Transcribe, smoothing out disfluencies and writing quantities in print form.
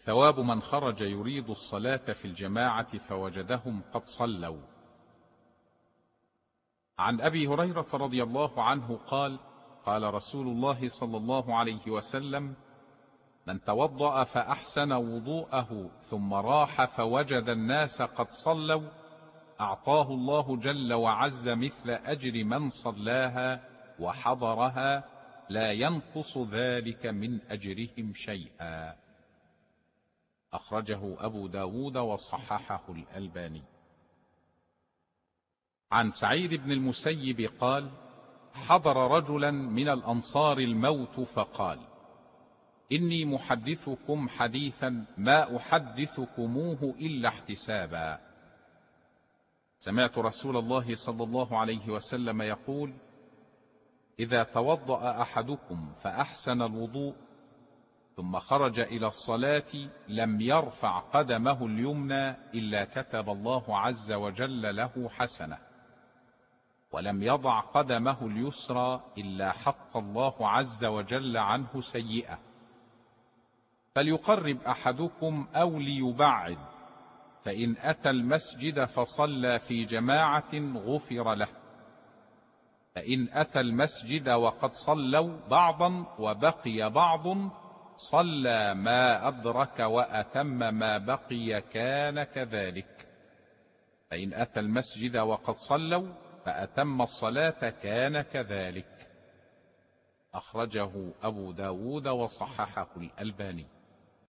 ثواب من خرج يريد الصلاة في الجماعة فوجدهم قد صلوا. عن أبي هريرة رضي الله عنه قال: قال رسول الله صلى الله عليه وسلم: من توضأ فأحسن وضوءه ثم راح فوجد الناس قد صلوا أعطاه الله جل وعز مثل أجر من صلاها وحضرها لا ينقص ذلك من أجرهم شيئا. أخرجه أبو داود وصححه الألباني. عن سعيد بن المسيب قال: حضر رجلا من الأنصار الموت فقال: إني محدثكم حديثا ما أحدثكموه إلا احتسابا. سمعت رسول الله صلى الله عليه وسلم يقول: إذا توضأ أحدكم فأحسن الوضوء ثم خرج إلى الصلاة لم يرفع قدمه اليمنى إلا كتب الله عز وجل له حسنة، ولم يضع قدمه اليسرى إلا حط الله عز وجل عنه سيئة. فليقرب أحدكم أو ليبعد، فإن أتى المسجد فصلى في جماعة غفر له، فإن أتى المسجد وقد صلوا بعضا وبقي بعض صلى ما أدرك وأتم ما بقي كان كذلك. فإن أتى المسجد وقد صلوا فأتم الصلاة كان كذلك. أخرجه أبو داود وصححه الألباني.